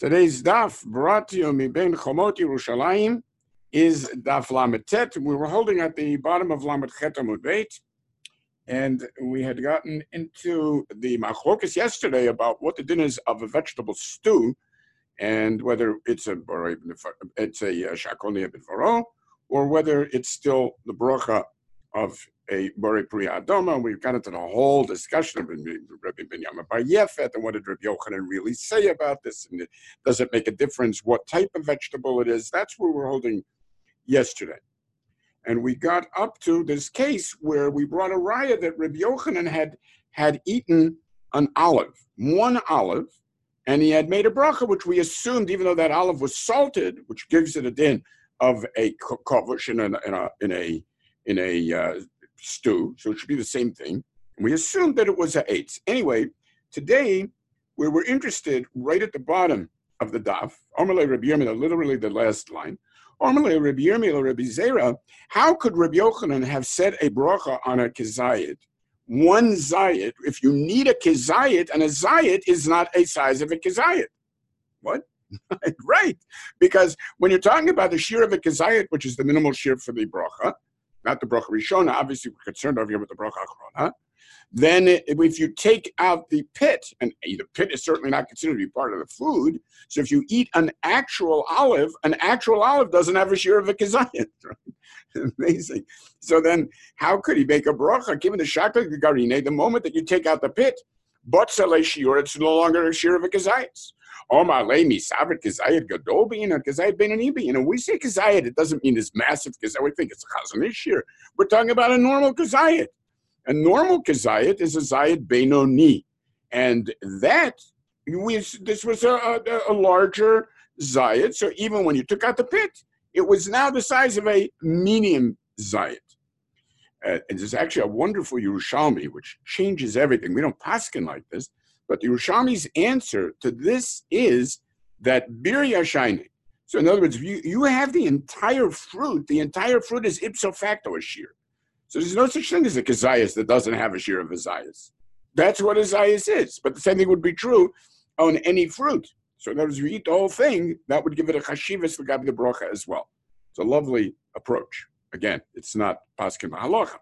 Today's daf, brought to you Mibein Chomot Yerushalayim, is daf Lamed Tet. We were holding at the bottom of Lamed Chet Amud Beit, and we had gotten into the machlokas yesterday about what the din is of a vegetable stew, and whether it's a shakol b'dvaro, or whether it's still the bracha of a borei pri adoma. We got into the whole discussion of Rabbi Binyamin Bar Yefet and what did Rabbi Yochanan really say about this, and does it make a difference what type of vegetable it is? That's where we're holding yesterday. And we got up to this case where we brought a raya that Rabbi Yochanan had eaten an olive, one olive, and he had made a bracha, which we assumed, even though that olive was salted, which gives it a din of a kovush in a stew, so it should be the same thing. And we assumed that it was a eitz. Anyway, today we were interested right at the bottom of the daf, Omerle Rabbi Yirmiyah, literally the last line. Omerle Rabbi Yirmiyah, Rabbi Zera, how could Rabbi Yochanan have said a bracha on a kezayit? One zayit, if you need a kezayit, and a zayit is not a size of a kezayit. What? Right, because when you're talking about the shear of a kezayit, which is the minimal shear for the bracha, not the bracha rishona, obviously we're concerned over here with the bracha achrona, then if you take out the pit, and the pit is certainly not considered to be part of the food, so if you eat an actual olive doesn't have a shear of a kezayit. Right? Amazing. So then how could he make a bracha, given the shakal garine, the moment that you take out the pit, botzale shiur, it's no longer a shear of a kezayit. And when we say kezayit, it doesn't mean this massive kezayit. We think it's a chazanish shear. We're talking about a normal kezayit. A normal kezayit is a zayit benoni, and this was a larger zayit. So even when you took out the pit, it was now the size of a medium zayit. And there's actually a wonderful Yerushalmi which changes everything. We don't paskin like this. But the Yerushalmi's answer to this is that bir yashayne. So in other words, if you have the entire fruit is ipso facto a shear. So there's no such thing as a kezayis that doesn't have a shear of a zayis. That's what a zayis is. But the same thing would be true on any fruit. So in other words, if you eat the whole thing, that would give it a chashivas l'gabi the bracha as well. It's a lovely approach. Again, it's not paskin halacha.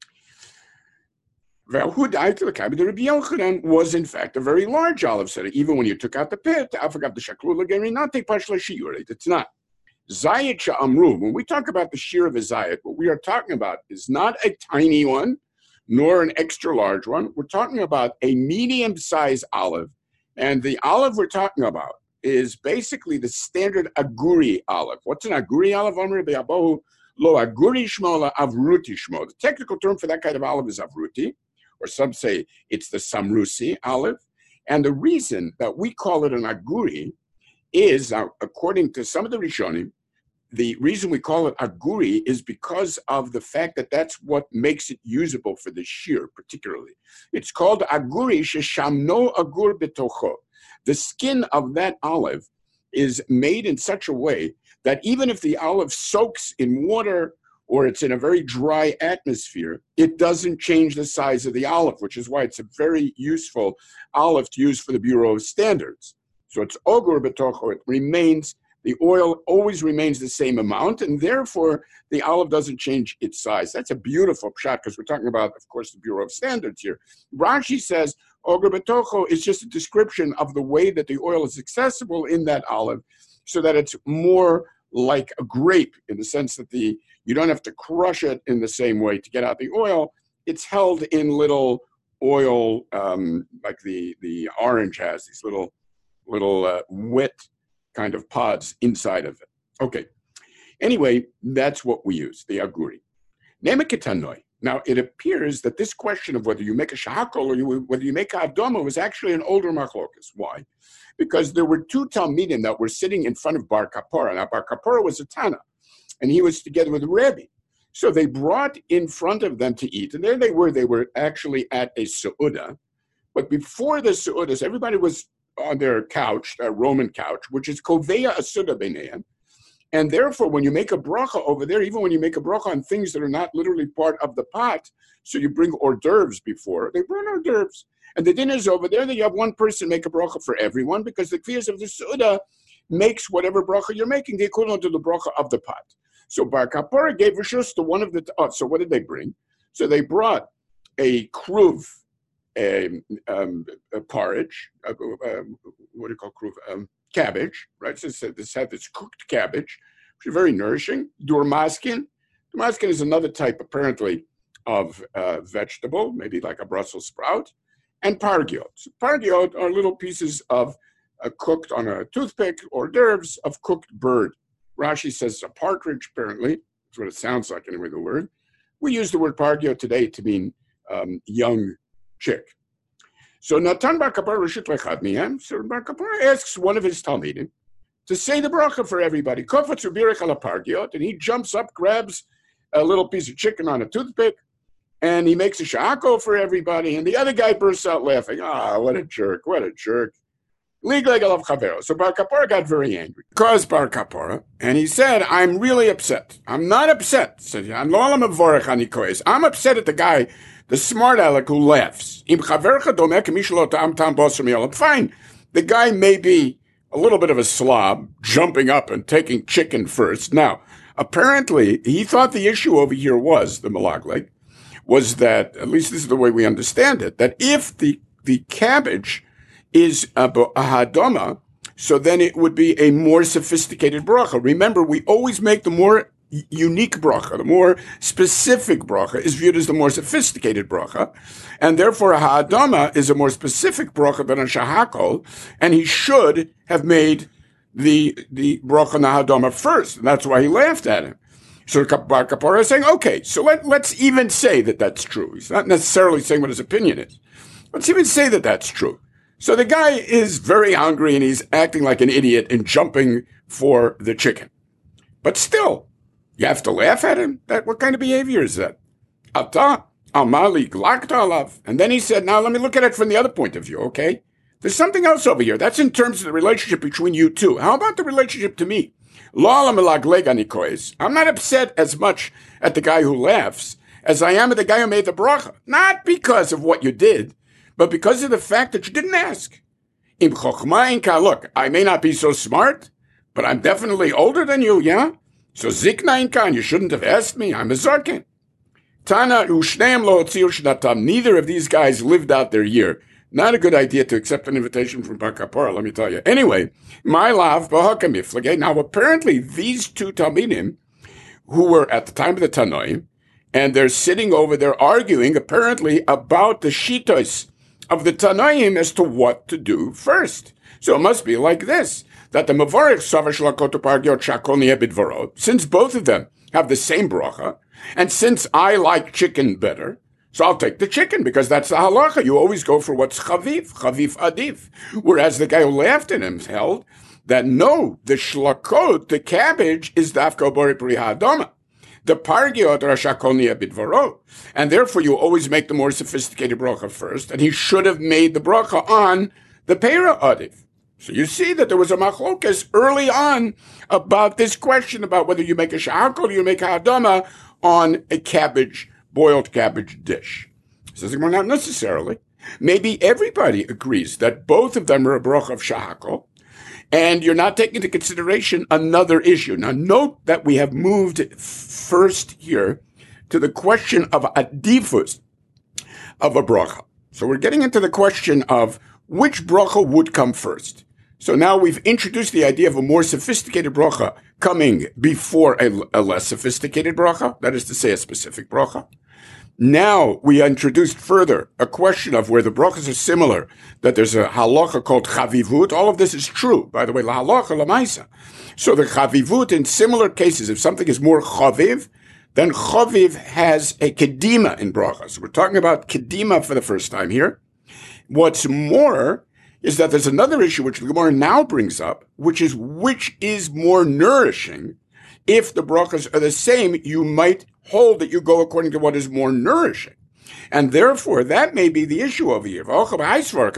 The Rabbi Yochanan was in fact a very large olive. So even when you took out the pit, I forgot the shaklula gerinate pashla shiur. It's not. Zayit sha'amru. When we talk about the shear of a zayit, what we are talking about is not a tiny one, nor an extra large one. We're talking about a medium-sized olive, and the olive we're talking about is basically the standard aguri olive. What's an aguri olive? Amr be'abohu lo aguri shmo la avruti shmo. The technical term for that kind of olive is avruti, or some say it's the samrusi olive. And the reason that we call it an aguri is, according to some of the Rishonim, the reason we call it aguri is because of the fact that that's what makes it usable for the shear, particularly. It's called aguri sheshamno agur betocho. The skin of that olive is made in such a way that even if the olive soaks in water or it's in a very dry atmosphere, it doesn't change the size of the olive, which is why it's a very useful olive to use for the Bureau of Standards. So it's ogur betocho, it remains, the oil always remains the same amount, and therefore the olive doesn't change its size. That's a beautiful pshat, because we're talking about, of course, the Bureau of Standards here. Rashi says ogur betocho is just a description of the way that the oil is accessible in that olive, so that it's more like a grape in the sense that you don't have to crush it in the same way to get out the oil. It's held in little oil, like the orange has, these little wet kind of pods inside of it. Okay. Anyway, that's what we use, the aguri. Nemeketanoi. Now, it appears that this question of whether you make a shahakol or whether you make a adoma was actually an older machlokas. Why? Because there were two talmidim that were sitting in front of Bar Kapara. Now, Bar Kapara was a Tana, and he was together with the Rebbe. So they brought in front of them to eat, and there they were actually at a su'udah. But before the su'udas, everybody was on their couch, a Roman couch, which is koveya asuda b'neihem. And therefore, when you make a bracha over there, even when you make a bracha on things that are not literally part of the pot, so you bring hors d'oeuvres before, they bring hors d'oeuvres. And the din is over there that you have one person make a bracha for everyone, because the kfiyas of the Suda makes whatever bracha you're making the equivalent to the bracha of the pot. So Bar Kapara gave rishus to one of the. So what did they bring? So they brought a kruv, a porridge. What do you call kruv? Cabbage, right? So this had this cooked cabbage, which is very nourishing. Durmaskin. Durmaskin is another type, apparently, of vegetable, maybe like a Brussels sprout, and pargiot. So pargiot are little pieces of cooked on a toothpick, hors d'oeuvres of cooked bird. Rashi says a partridge, apparently. That's what it sounds like, anyway, the word. We use the word pargiot today to mean young chick. So Natan Bar Kapara Rishut Lechad Mihem, so Bar Kapara asks one of his Talmidim to say the bracha for everybody. Kofetz Ubirich ala pargiot, and he jumps up, grabs a little piece of chicken on a toothpick, and he makes a sha'ako for everybody, and the other guy bursts out laughing. What a jerk, what a jerk. So Bar Kapara got very angry. Because Bar Kapara, and he said, I'm really upset. I'm not upset. I'm upset at the guy, the smart aleck who laughs. Fine. The guy may be a little bit of a slob, jumping up and taking chicken first. Now, apparently, he thought the issue over here was, the malagleg, was that, at least this is the way we understand it, that if the cabbage is a hadoma, so then it would be a more sophisticated bracha. Remember, we always make the more unique bracha, the more specific bracha is viewed as the more sophisticated bracha, and therefore a hadoma is a more specific bracha than a shahakol, and he should have made the bracha na-hadoma first, and that's why he laughed at him. So Bar Kapara is saying, okay, so let's even say that that's true. He's not necessarily saying what his opinion is. Let's even say that that's true. So the guy is very hungry and he's acting like an idiot and jumping for the chicken. But still, you have to laugh at him? What kind of behavior is that? Ata amali glakta alav. And then he said, now let me look at it from the other point of view, okay? There's something else over here. That's in terms of the relationship between you two. How about the relationship to me? I'm not upset as much at the guy who laughs as I am at the guy who made the bracha. Not because of what you did, but because of the fact that you didn't ask. Look, I may not be so smart, but I'm definitely older than you, yeah? So zikna inkan, you shouldn't have asked me. I'm a zarkin. Tana ushneim lo hotziu shnatam. Neither of these guys lived out their year. Not a good idea to accept an invitation from Bar Kapara, let me tell you. Anyway, my lav b'hakamiflage. Now, apparently, these two Talmidim, who were at the time of the Tanoim, and they're sitting over there arguing, apparently, about the shitos of the Tanoim as to what to do first. So it must be like this, that the Mavarich Savash Lakotu Pargiot Shakol Niebid Varot, since both of them have the same bracha, and since I like chicken better, so I'll take the chicken, because that's the halacha. You always go for what's chaviv adif. Whereas the guy who laughed at him held that no, the shlakot, the cabbage, is dafka bori pri ha'adama. The pargiot are shakol niebid varot. And therefore you always make the more sophisticated bracha first, and he should have made the bracha on the pera adif. So you see that there was a machlokas early on about this question about whether you make a shahakol or you make a hadama on a cabbage, boiled cabbage dish. Says, well, not necessarily. Maybe everybody agrees that both of them are a bracha of shahakol, and you're not taking into consideration another issue. Now, note that we have moved first here to the question of adifus of a bracha. So we're getting into the question of which bracha would come first. So now we've introduced the idea of a more sophisticated bracha coming before a less sophisticated bracha, that is to say, a specific bracha. Now we introduced further a question of where the brachas are similar, that there's a halacha called chavivut. All of this is true, by the way, la halacha, la maisa. So the chavivut, in similar cases, if something is more chaviv, then chaviv has a kedima in brachas. So we're talking about kedima for the first time here. What's more is that there's another issue which the Gemara now brings up, which is more nourishing. If the brachas are the same, you might hold that you go according to what is more nourishing. And therefore, that may be the issue over here. Mar savar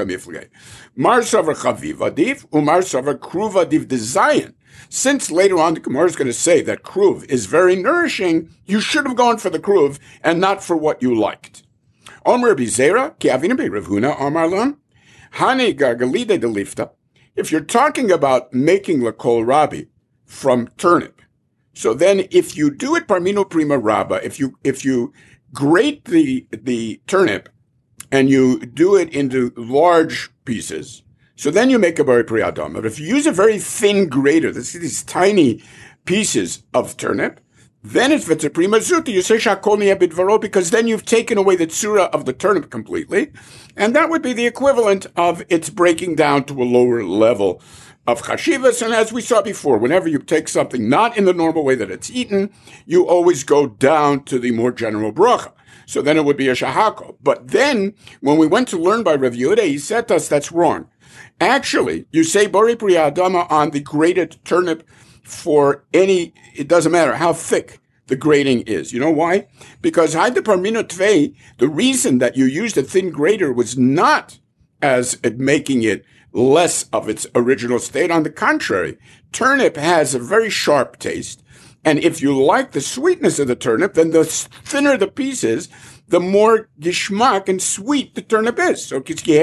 chaviv adif, umar savar kruv adif dezayin. Since later on the Gemara is going to say that kruv is very nourishing, you should have gone for the kruv and not for what you liked. Omer Bizera, Ki Avinu be Rav Huna, Amar Lon, Hane Gargalide de Lifta. If you're talking about making la kol rabi from turnip, so then if you do it parmino prima raba, if you grate the turnip and you do it into large pieces, so then you make a bari pri adama. But if you use a very thin grater, these tiny pieces of turnip, then if it's a prima zuta, you say shakol niya bidvaro, because then you've taken away the tsura of the turnip completely, and that would be the equivalent of its breaking down to a lower level of chashivas. And as we saw before, whenever you take something not in the normal way that it's eaten, you always go down to the more general bracha. So then it would be a shahako. But then, when we went to learn by Rav Yehuda, he said to us that's wrong. Actually, you say bori pri adama on the grated turnip for any, it doesn't matter how thick the grating is. You know why? Because Haida Parmino Tvei, the reason that you used a thin grater was not as making it less of its original state. On the contrary, turnip has a very sharp taste. And if you like the sweetness of the turnip, then the thinner the pieces, the more gishmak and sweet the turnip is. So,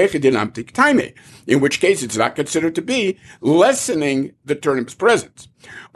in which case it's not considered to be lessening the turnip's presence.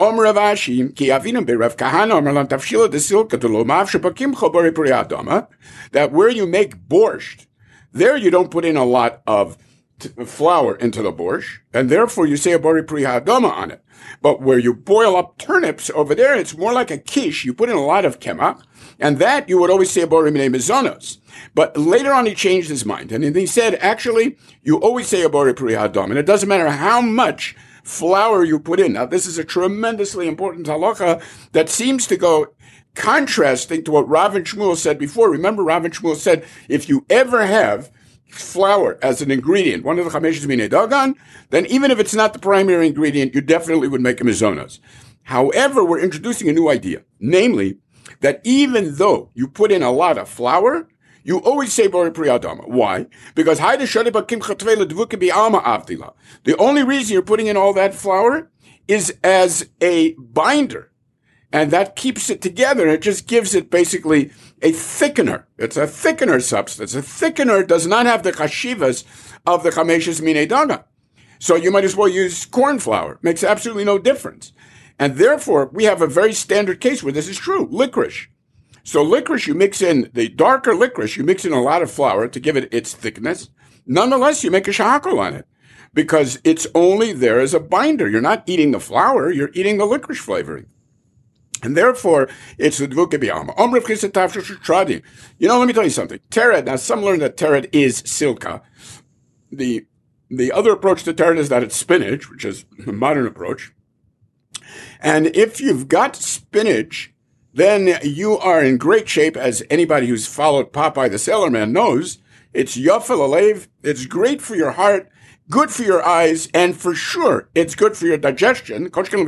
That where you make borscht, there you don't put in a lot of flour into the borscht, and therefore you say a bari pri hadama on it. But where you boil up turnips over there, it's more like a quiche. You put in a lot of kemach, and that you would always say a bari minei mezonos. But later on he changed his mind, and he said, actually, you always say a bari pri hadama, and it doesn't matter how much flour you put in. Now, this is a tremendously important halacha that seems to go contrasting to what Rav and Shmuel said before. Remember, Rav and Shmuel said, if you ever have flour as an ingredient, one of the chameshes minei dagan, then even if it's not the primary ingredient, you definitely would make a mizonos. However, we're introducing a new idea, namely that even though you put in a lot of flour, you always say bori pri adama. Why? Because the only reason you're putting in all that flour is as a binder. And that keeps it together. It just gives it basically a thickener. It's a thickener substance. A thickener does not have the chashivas of the chameshes minei dagan. So you might as well use corn flour. Makes absolutely no difference. And therefore, we have a very standard case where this is true. Licorice. So licorice, you mix in the darker licorice, you mix in a lot of flour to give it its thickness. Nonetheless, you make a shahakol on it because it's only there as a binder. You're not eating the flour, you're eating the licorice flavoring. And therefore, it's the dvuke b'yama. You know, let me tell you something. Tered, now some learn that tered is silka. The other approach to tered is that it's spinach, which is the modern approach. And if you've got spinach, then you are in great shape, as anybody who's followed Popeye the Sailor Man knows. It's yafel alev, it's great for your heart, good for your eyes, and for sure, it's good for your digestion.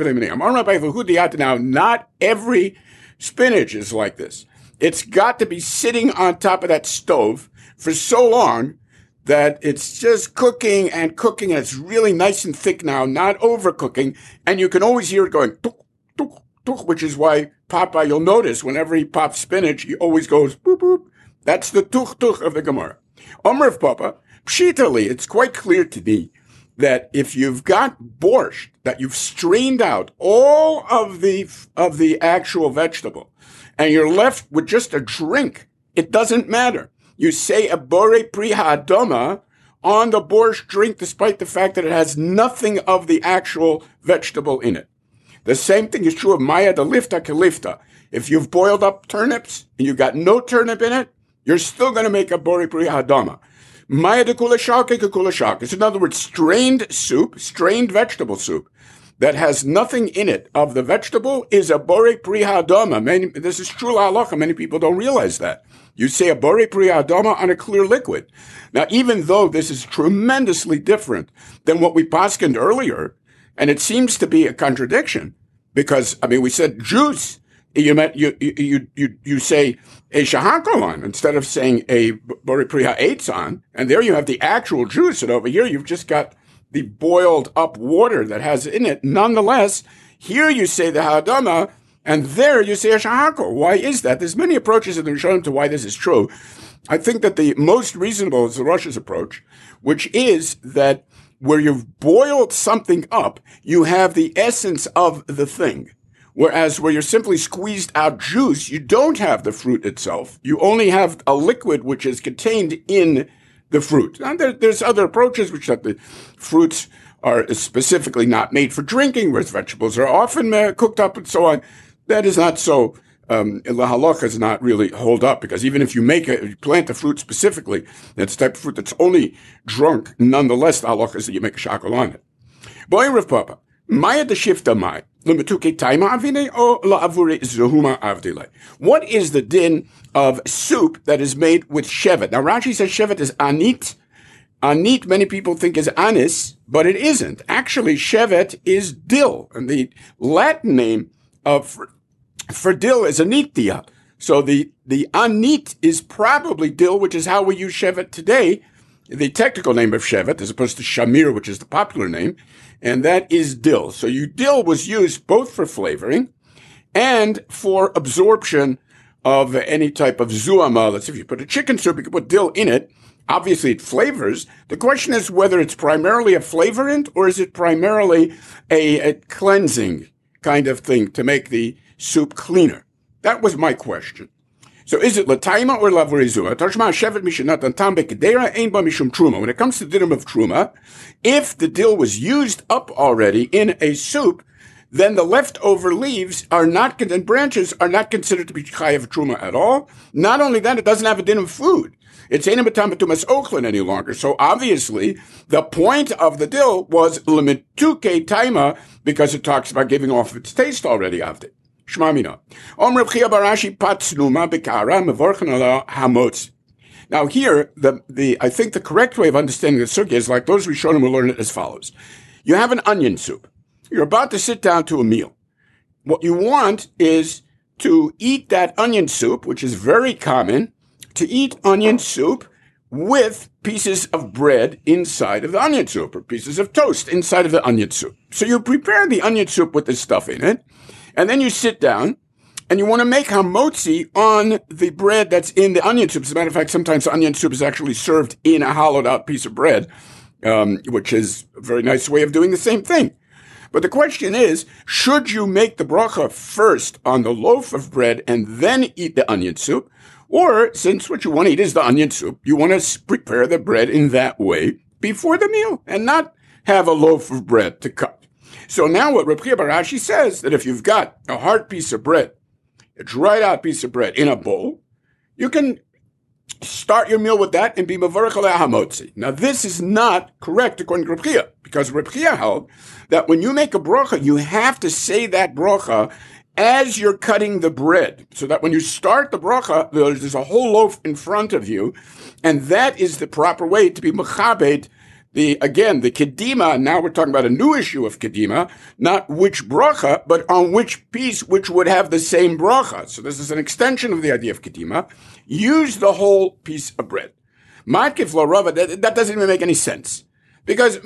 Now, not every spinach is like this. It's got to be sitting on top of that stove for so long that it's just cooking, and it's really nice and thick now, not overcooking, and you can always hear it going tuk, tuk, tuk, which is why Popeye, you'll notice, whenever he pops spinach, he always goes boop, boop. That's the tuk, tuk of the Gemara. Omer of Papa, pshitali, it's quite clear to me that if you've got borscht, that you've strained out all of the actual vegetable, and you're left with just a drink, it doesn't matter. You say a bore pri ha'adama on the borscht drink, despite the fact that it has nothing of the actual vegetable in it. The same thing is true of maya de lifta kelifta. If you've boiled up turnips and you've got no turnip in it, you're still going to make a bori pri ha'adama. Maya de kula shalke ke kula shalke. It's in other words, strained soup, strained vegetable soup that has nothing in it of the vegetable is a bori pri ha'adama. This is true halacha. Many people don't realize that. You say a bori pri ha'adama on a clear liquid. Now, even though this is tremendously different than what we paskined earlier, and it seems to be a contradiction because, we said juice. You say a shahakolon instead of saying a bori pri ha'etzon, and there you have the actual juice, and over here you've just got the boiled up water that has in it. Nonetheless, here you say the ha'adama, and there you say a shahakol. Why is that? There's many approaches in the Rishonim to why this is true. I think that the most reasonable is the Russia's approach, which is that where you've boiled something up, you have the essence of the thing. Whereas where you're simply squeezed out juice, you don't have the fruit itself. You only have a liquid which is contained in the fruit. Now, there's other approaches which that the fruits are specifically not made for drinking, whereas vegetables are often cooked up and so on. That is not so. The halacha does not really hold up, because even if you you plant the fruit specifically, that's the type of fruit that's only drunk, nonetheless, the halacha is that you make a shackle on it. Boy, Rav Papa, Maya de Shifta Mai. What is the din of soup that is made with shevet? Now, Rashi says shevet is anit. Anit, many people think is anis, but it isn't. Actually, shevet is dill, and the Latin name for dill is anitia. So the anit is probably dill, which is how we use shevet today. The technical name of shevet, as opposed to shamir, which is the popular name, and that is dill. So dill was used both for flavoring and for absorption of any type of zuama. Let's say if you put a chicken soup, you can put dill in it. Obviously, it flavors. The question is whether it's primarily a flavorant or is it primarily a cleansing kind of thing to make the soup cleaner. That was my question. So is it lataima or lavorizua? Tashma shevet mishnatan tam bekedera ein ba mishum truma. When it comes to dinim of truma, if the dill was used up already in a soup, then the leftover leaves and branches are not considered to be chayav truma at all. Not only that, it doesn't have a din of food. It's ain't batam betumas ochlin any longer. So obviously, the point of the dill was limituke taima, because it talks about giving off its taste already after. Shmamina. Reb Chia Barashi patsnuma bekara mevorchen ala hamotz. Now here, I think the correct way of understanding the sugya is like those Rishonim will learn it as follows. You have an onion soup. You're about to sit down to a meal. What you want is to eat that onion soup, which is very common, to eat onion soup with pieces of bread inside of the onion soup, or pieces of toast inside of the onion soup. So you prepare the onion soup with this stuff in it, and then you sit down, and you want to make hamotzi on the bread that's in the onion soup. As a matter of fact, sometimes the onion soup is actually served in a hollowed out piece of bread, which is a very nice way of doing the same thing. But the question is, should you make the bracha first on the loaf of bread and then eat the onion soup? Or, since what you want to eat is the onion soup, you want to prepare the bread in that way before the meal and not have a loaf of bread to cut. So now what Reb Chia Barashi says, that if you've got a hard piece of bread, a dried out piece of bread in a bowl, you can start your meal with that and be mavarech alei hamotzi. Now this is not correct according to Reb Chia, because Reb Chia held that when you make a bracha, you have to say that bracha as you're cutting the bread, so that when you start the bracha, there's a whole loaf in front of you, and that is the proper way to be mechabed. The kedima, now we're talking about a new issue of kedima, not which bracha, but on which piece which would have the same bracha. So this is an extension of the idea of kedima. Use the whole piece of bread. Matkif lo rava, that doesn't even make any sense. Because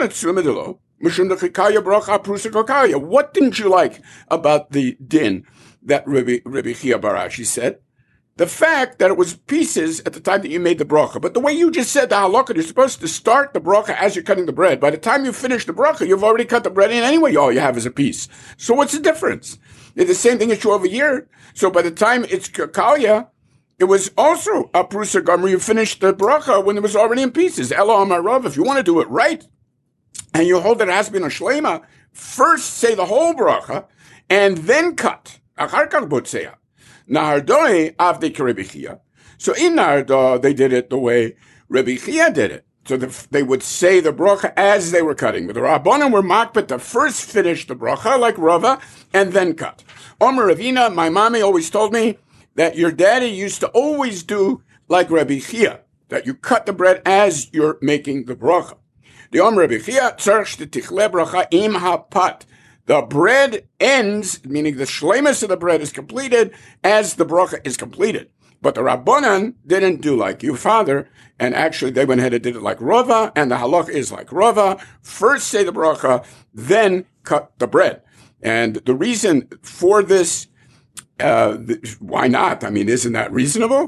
what didn't you like about the din that Rabbi Chia Barashi said? The fact that it was pieces at the time that you made the bracha. But the way you just said the halakha, you're supposed to start the bracha as you're cutting the bread. By the time you finish the bracha, you've already cut the bread in anyway. All you have is a piece. So what's the difference? It's the same thing as you over here. So by the time it's kakalya, it was also a prusa gomer. You finished the bracha when it was already in pieces. Elo amar Rav, if you want to do it right, and you hold that it has to be in a shlema, first say the whole bracha, and then cut. Achar kach botzeah. Nahardoi avdei Rebbe Chia. So in Nahardo, they did it the way Rebbe Chia did it. So they would say the bracha as they were cutting. But the Rabbanan were makbet to first finish the bracha like Rava and then cut. Omer Ravina, my mommy always told me that your daddy used to always do like Rebbe Chia, that you cut the bread as you're making the bracha. The Omer Rebbe Chia, tzarch tichle bracha im hapat. The bread ends, meaning the shlemus of the bread is completed as the bracha is completed. But the Rabbanan didn't do like your father, and actually they went ahead and did it like Rava, and the halach is like Rava. First say the bracha, then cut the bread. And the reason for this, why not? I mean, isn't that reasonable?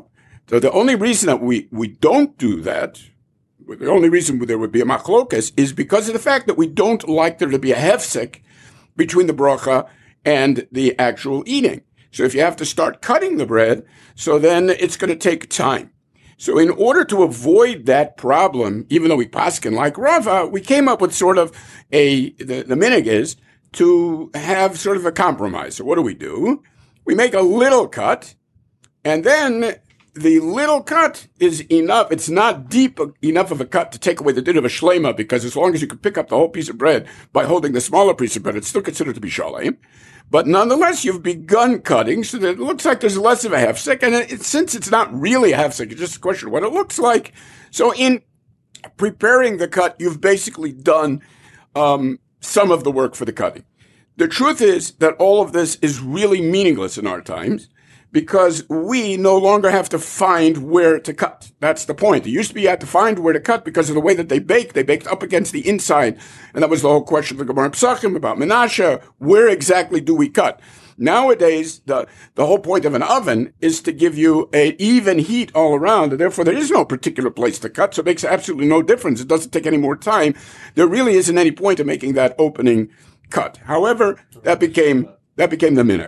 So the only reason that we don't do that, the only reason there would be a machlokas, is because of the fact that we don't like there to be a hefsek between the bracha and the actual eating. So if you have to start cutting the bread, so then it's going to take time. So in order to avoid that problem, even though we paskin like Rava, we came up with sort of the minig is to have sort of a compromise. So what do? We make a little cut, and then the little cut is enough. It's not deep enough of a cut to take away the din of a shlema, because as long as you can pick up the whole piece of bread by holding the smaller piece of bread, it's still considered to be shalem. But nonetheless, you've begun cutting, so that it looks like there's less of a hefsek. And since it's not really a hefsek, it's just a question of what it looks like. So in preparing the cut, you've basically done some of the work for the cutting. The truth is that all of this is really meaningless in our times, because we no longer have to find where to cut. That's the point. It used to be you had to find where to cut because of the way that they baked. They baked up against the inside. And that was the whole question of the Gemara Pesachim about Menashe. Where exactly do we cut? Nowadays, the whole point of an oven is to give you an even heat all around. And therefore, there is no particular place to cut. So it makes absolutely no difference. It doesn't take any more time. There really isn't any point in making that opening cut. However, that became the minhag.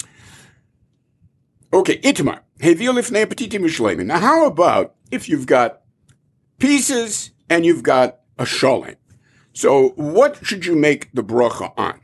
Okay, Itmar. Now, how about if you've got pieces and you've got a sholem? So, what should you make the bracha on?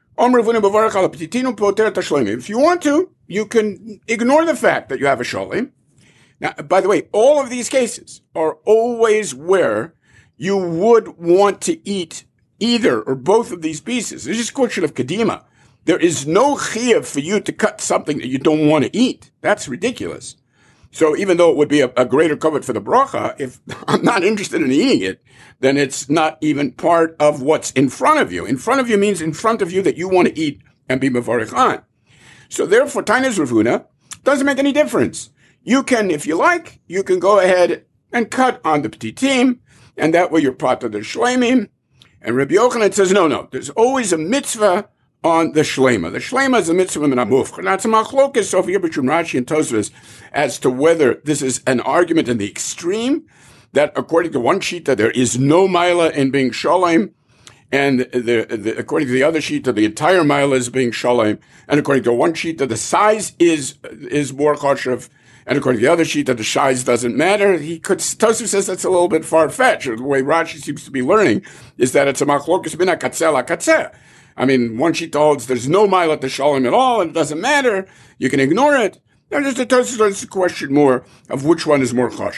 If you want to, you can ignore the fact that you have a sholem. Now, by the way, all of these cases are always where you would want to eat either or both of these pieces. It's just a question of kadima. There is no chiyuv for you to cut something that you don't want to eat. That's ridiculous. So even though it would be a greater covet for the bracha, if I'm not interested in eating it, then it's not even part of what's in front of you. In front of you means in front of you that you want to eat and be mevarich on. So therefore, Tainas Ravuna doesn't make any difference. You can, if you like, you can go ahead and cut on the petitim, and that way you're part of the shleimim. And Rabbi Yochanan says, no, there's always a mitzvah on the shlema. The shlema is a mitzvah in Amufcha. Now, it's a machlokas over here between Rashi and Tosfos as to whether this is an argument in the extreme, that according to one shita, there is no mila in being sholem, and according to the other shita, the entire mila is being sholem, and according to one shita, the size is more choshev, and according to the other shita, the size doesn't matter. Tosfos says that's a little bit far-fetched. The way Rashi seems to be learning is that it's a machlokas bin hakatzeh lakatzeh. I mean, one sheet holds there's no milah to shalom at all, and it doesn't matter. You can ignore it. Now, just a question more of which one is more chashuv.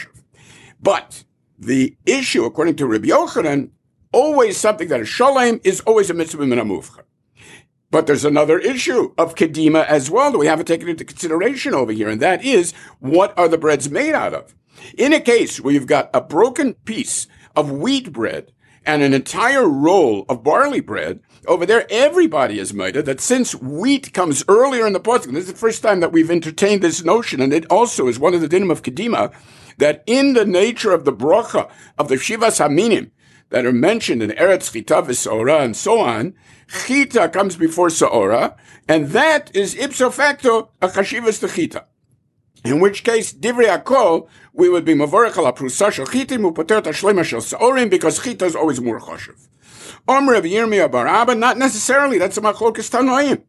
But the issue, according to Rabbi Yochanan, always something that is shalom is always a mitzvah min hamufcha. But there's another issue of kedima as well that we haven't taken into consideration over here, and that is, what are the breads made out of? In a case where you've got a broken piece of wheat bread and an entire roll of barley bread, over there, everybody is made that since wheat comes earlier in the pasuk, this is the first time that we've entertained this notion, and it also is one of the dinim of Kedima, that in the nature of the bracha of the Shivas Haminim that are mentioned in Eretz Chita v'Saora and so on, Chita comes before Saora, and that is ipso facto a Chashivas to Chita. In which case, Divrei Hakol, we would be Mavorech ala Prusa shel Chitim u'poter tashlema shel Saorim, because Chita is always more chashuv. Rav Yirmiyah bar Abba, not necessarily. That's a machlokas tanoim,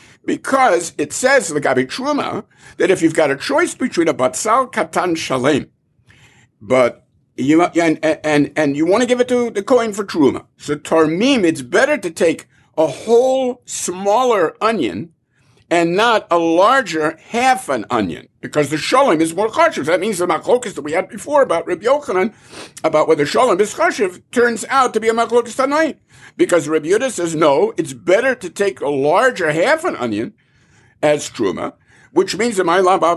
because it says l'gabi truma that if you've got a choice between a batzal katan shalem, but you and you want to give it to the kohen for truma, so tarmim, it's better to take a whole smaller onion and not a larger half an onion, because the shalom is more chashuv. That means the machlokas that we had before about Rabbi Yochanan, about whether shalom is chashuv, turns out to be a machlokas tanoim. Because Rabbi Yehuda says, no, it's better to take a larger half an onion as truma, which means that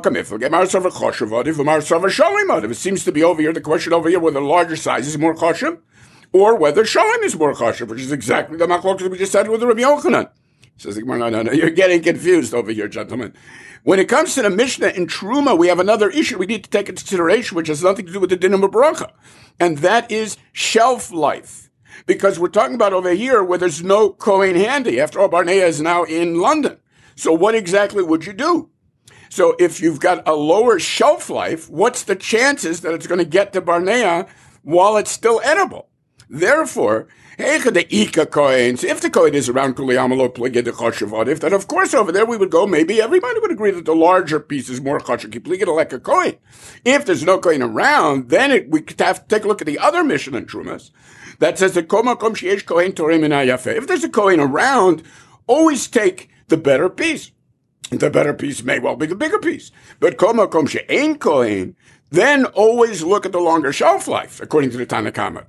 it seems to be over here, the question over here, whether the larger size is more chashuv, or whether shalom is more chashuv, which is exactly the machlokas that we just said with Rabbi Yochanan. Says the Gemara, no, you're getting confused over here, gentlemen. When it comes to the Mishnah in Truma, we have another issue we need to take into consideration, which has nothing to do with the dinim of bracha, and that is shelf life. Because we're talking about over here where there's no Kohen handy. After all, Barnea is now in London. So what exactly would you do? So if you've got a lower shelf life, what's the chances that it's going to get to Barnea while it's still edible? Therefore, if the kohen is around if then of course over there we would go, maybe everybody would agree that the larger piece is more choshev like a kohen. If there's no kohen around, then we could have to take a look at the other mission in Trumas that says that if there's a kohen around, always take the better piece. The better piece may well be the bigger piece. But she'ein kohen, then always look at the longer shelf life, according to the Tanna Kama.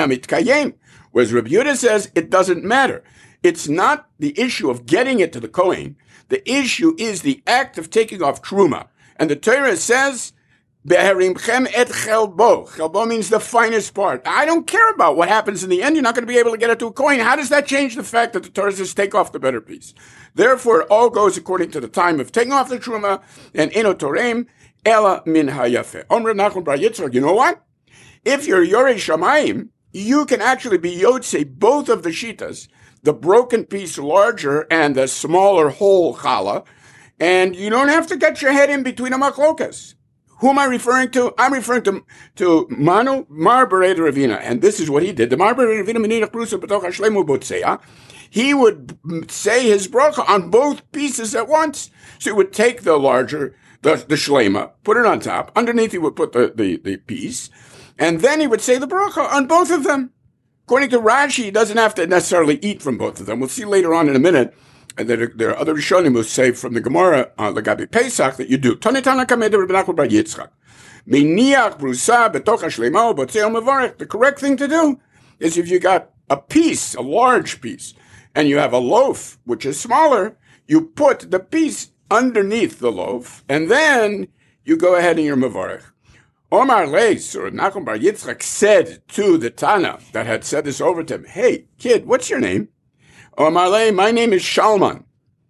Whereas Rabbi Yehuda says it doesn't matter. It's not the issue of getting it to the kohen. The issue is the act of taking off truma. And the Torah says, Beharimchem et chelbo. Chelbo means the finest part. I don't care about what happens in the end. You're not going to be able to get it to a kohen. How does that change the fact that the Torah says take off the better piece? Therefore, it all goes according to the time of taking off the truma, and eno torem ela min hayafe. Omr Nachum bar Yitzchak, you know what? If you're Yorei Shamayim, you can actually be Yotze both of the shitas, the broken piece larger and the smaller whole challah, and you don't have to get your head in between a machlokas. Who am I referring to? I'm referring to Manu Mar Berei Ravina, and this is what he did. The Mar Berei Ravina Menirach Brusa B'toch Hashlemu Botzea. He would say his bracha on both pieces at once. So he would take the larger, the shlema, put it on top. Underneath he would put the piece. And then he would say the bracha on both of them. According to Rashi, he doesn't have to necessarily eat from both of them. We'll see later on in a minute that there are other Rishonim who say from the Gemara, Lagabi Pesach, that you do. Tonetana Kameda Rabbi Nachman bar Yitzchak. Miniach brusa betoch hashlema u'botzei u'mevarech. The correct thing to do is if you got a piece, a large piece, and you have a loaf, which is smaller, you put the piece underneath the loaf, and then you go ahead and you're mevarech. Omar Leis, or Nachum bar Yitzchak, said to the Tana that had said this over to him, hey, kid, what's your name? Omar Leis, my name is Shalman.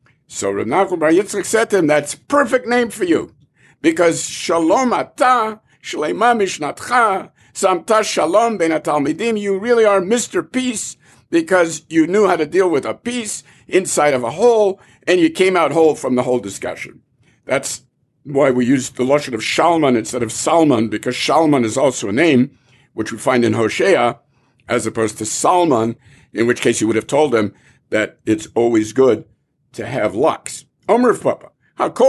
So Nachum bar Yitzchak said to him, that's perfect name for you, because Shalom ata, Shlema mishnatcha, Samta Shalom ben Talmidim, you really are Mr. Peace, because you knew how to deal with a piece inside of a hole, and you came out whole from the whole discussion. That's why we use the lashon of Shalman instead of Salman, because Shalman is also a name, which we find in Hosea, as opposed to Salman, in which case you would have told him that it's always good to have lux. Omer Papa. When it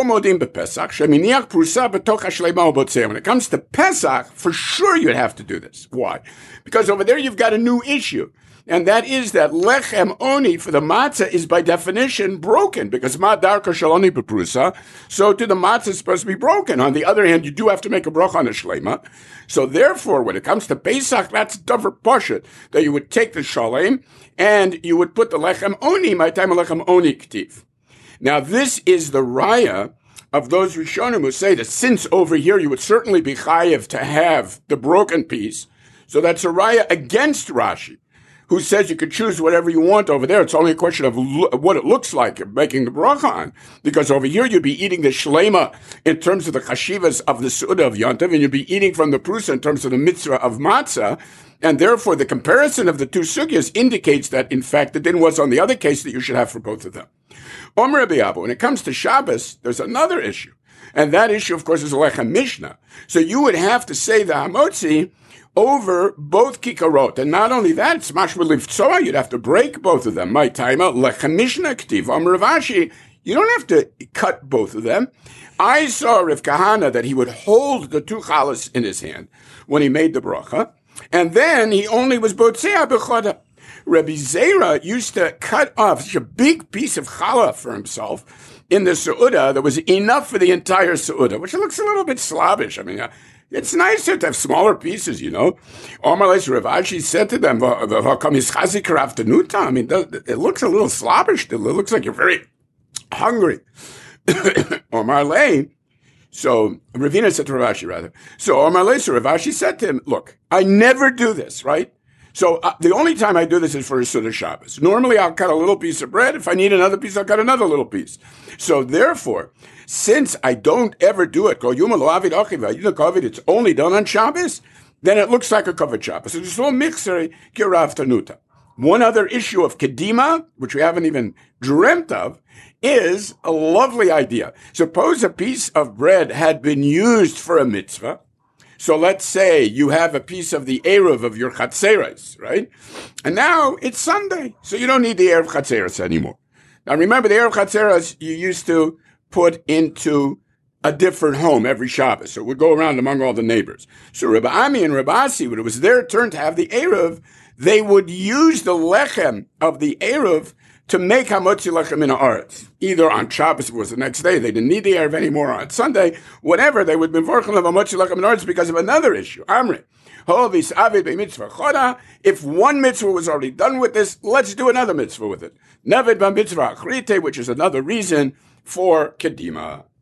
comes to Pesach, for sure you'd have to do this. Why? Because over there you've got a new issue. And that is that lechem oni for the matzah is by definition broken, because ma darka shaloni beprusa, so to the matzah is supposed to be broken. On the other hand, you do have to make a bracha on a shlema. So therefore, when it comes to Pesach, that's davar pashut, that you would take the shalem and you would put the lechem oni, my time lechem oni ktiv. Now this is the raya of those Rishonim who say that since over here you would certainly be chayev to have the broken piece, so that's a raya against Rashi, who says you could choose whatever you want over there. It's only a question of what it looks like you're making the bracha on. Because over here you'd be eating the shlema in terms of the chashivas of the Suda of Yontav, and you'd be eating from the prusa in terms of the mitzvah of matzah. And therefore the comparison of the two sugyas indicates that, in fact, the din was on the other case that you should have for both of them. Omer Rabbi Abba, when it comes to Shabbos, there's another issue. And that issue, of course, is Lechem Mishnah. So you would have to say the Hamotzi over both kikarot. And not only that, it's mashma livtzoa, you'd have to break both of them. My timer, lechem mishnah ktiv, Rav Ashi, you don't have to cut both of them. I saw Rav Kahana that he would hold the two chalas in his hand when he made the bracha, and then he only was botzea b'choda. Rabbi Zera used to cut off such a big piece of challah for himself in the seudah that was enough for the entire seudah, which looks a little bit Slavish. I mean, it's nicer to have smaller pieces, you know. Omar Rav Ashi said to them, I mean, it looks a little slobbish. It looks like you're very hungry. Omar Lay. So Ravina said to Rav Ashi, rather. So Omar Lay, so Rav Ashi said to him, look, I never do this, right? So the only time I do this is for a Suda Shabbos. Normally I'll cut a little piece of bread. If I need another piece, I'll cut another little piece. So therefore, since I don't ever do it, it's only done on Shabbos, then it looks like a covered Shabbos. It's a little mixer, kirav tanuta. One other issue of Kedima, which we haven't even dreamt of, is a lovely idea. Suppose a piece of bread had been used for a mitzvah. So let's say you have a piece of the Eruv of your Chatzeres, right? And now it's Sunday, so you don't need the Eruv Chatzeres anymore. Now remember, the Eruv Chatzeres you used to put into a different home every Shabbos. So it would go around among all the neighbors. So Rabbi Ami and Rabbi Asi, when it was their turn to have the Eruv, they would use the lechem of the Eruv to make hamotzi lechem in haaretz. Either on Shabbos, it was the next day, they didn't need the Eruv anymore, or on Sunday, whatever, they would be vorchel of hamotzi lechem in haaretz because of another issue. Amri. If one mitzvah was already done with this, let's do another mitzvah with it. Nevid ba mitzvah achrite, which is another reason for kedima.